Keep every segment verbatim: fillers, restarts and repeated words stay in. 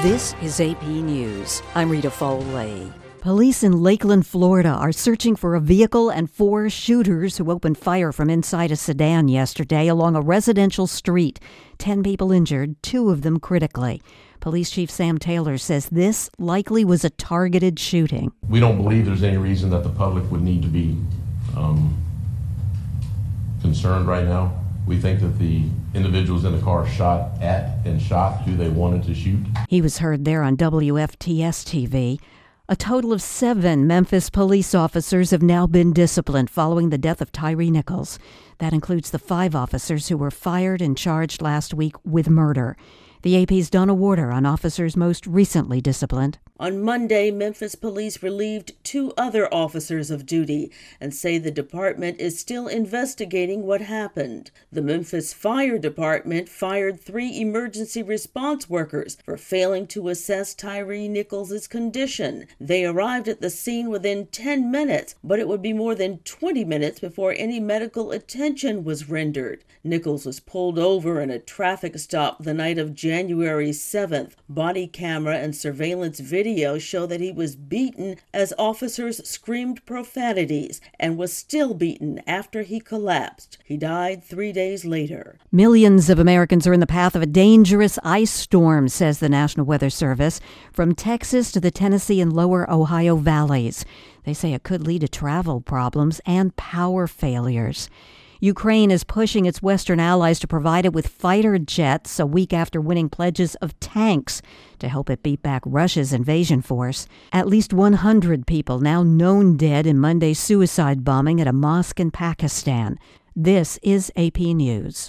This is A P News. I'm Rita Foley. Police in Lakeland, Florida are searching for a vehicle and four shooters who opened fire from inside a sedan yesterday along a residential street. Ten people injured, two of them critically. Police Chief Sam Taylor says this likely was a targeted shooting. We don't believe there's any reason that the public would need to be um, concerned right now. We think that the individuals in the car shot at and shot who they wanted to shoot. He was heard there on W F T S T V. A total of seven Memphis police officers have now been disciplined following the death of Tyree Nichols. That includes the five officers who were fired and charged last week with murder. The A P's Donna Warder on officers most recently disciplined. On Monday, Memphis police relieved two other officers of duty and say the department is still investigating what happened. The Memphis Fire Department fired three emergency response workers for failing to assess Tyree Nichols' condition. They arrived at the scene within ten minutes, but it would be more than twenty minutes before any medical attention was rendered. Nichols was pulled over in a traffic stop the night of January seventh. Body camera and surveillance video show that he was beaten as officers screamed profanities and was still beaten after he collapsed. He died three days later. Millions of Americans are in the path of a dangerous ice storm, says the National Weather Service, from Texas to the Tennessee and lower Ohio valleys. They say it could lead to travel problems and power failures. Ukraine is pushing its Western allies to provide it with fighter jets a week after winning pledges of tanks to help it beat back Russia's invasion force. At least one hundred people now known dead in Monday's suicide bombing at a mosque in Pakistan. This is A P News.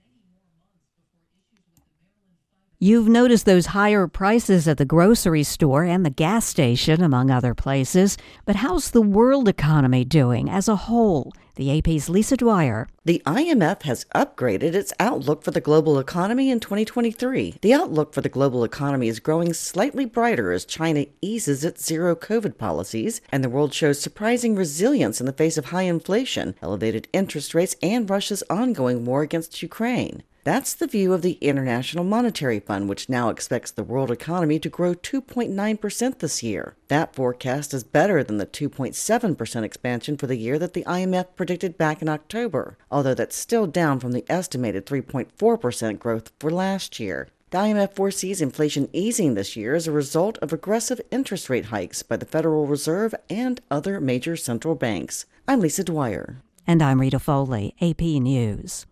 You've noticed those higher prices at the grocery store and the gas station, among other places. But how's the world economy doing as a whole? The A P's Lisa Dwyer. The I M F has upgraded its outlook for the global economy in twenty twenty-three. The outlook for the global economy is growing slightly brighter as China eases its zero COVID policies, and the world shows surprising resilience in the face of high inflation, elevated interest rates, and Russia's ongoing war against Ukraine. That's the view of the International Monetary Fund, which now expects the world economy to grow two point nine percent this year. That forecast is better than the two point seven percent expansion for the year that the I M F predicted back in October, although that's still down from the estimated three point four percent growth for last year. The I M F foresees inflation easing this year as a result of aggressive interest rate hikes by the Federal Reserve and other major central banks. I'm Lisa Dwyer. And I'm Rita Foley, A P News.